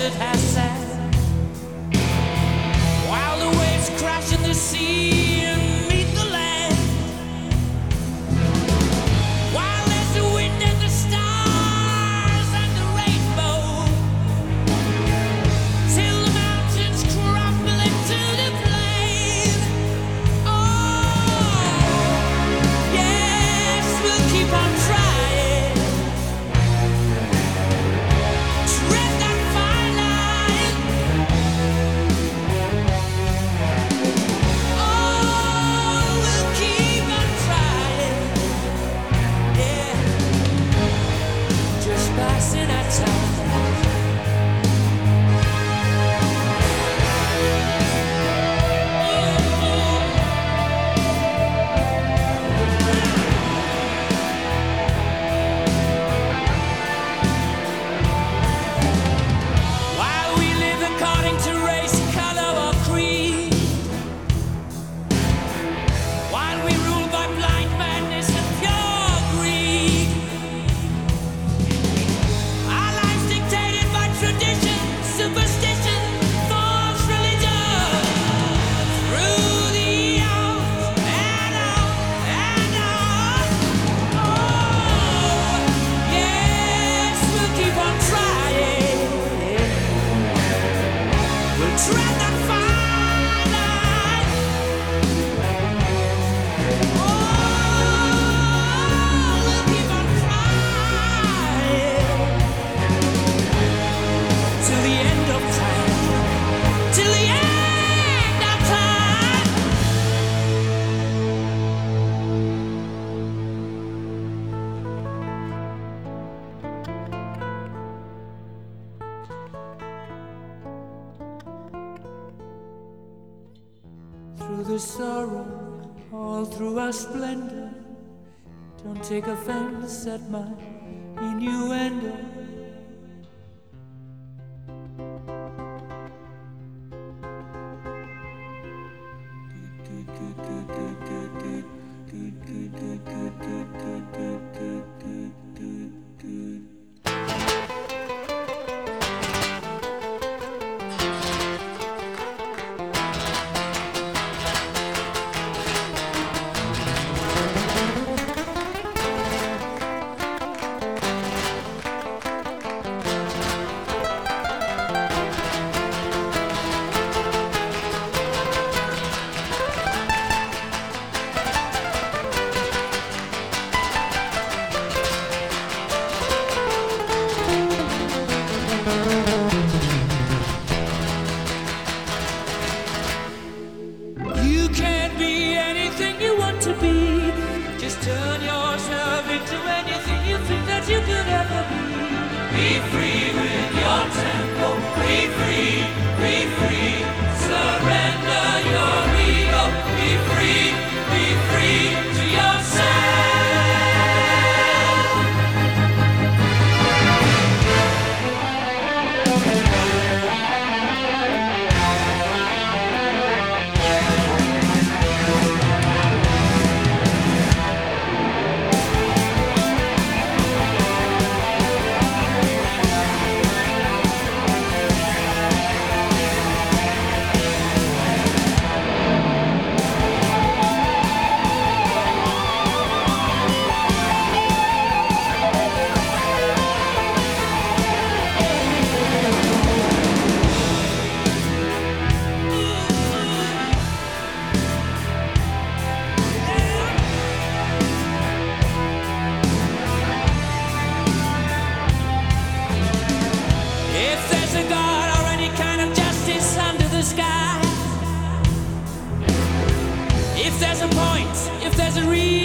desert has sand, while the waves crash in the sea and meet the land, while there's the wind and the stars and the rainbow, till the mountains crumble into the plain. Oh, yes, we'll keep on trying. Tread that fine line. Oh, we'll keep on trying. Yeah, just passing our time. While we live according to race, color, or creed, while we rule by blind madness and pure greed, our lives dictated by tradition, superstition, false religion, through the hours and on and on. Oh, yes, we'll keep on trying. We'll tread that fine line. Oh, we'll keep on trying till the end of time. Till the end of time. Through the sorrow, all through our splendor, don't take offense at my innuendo. You can be anything you want to be. Just turn yourself into anything you think that you could ever be. Be free with your tempo. Be free, be free. Surrender your ego. Be free to yourself. If there's a God or any kind of justice under the sky, if there's a point, if there's a reason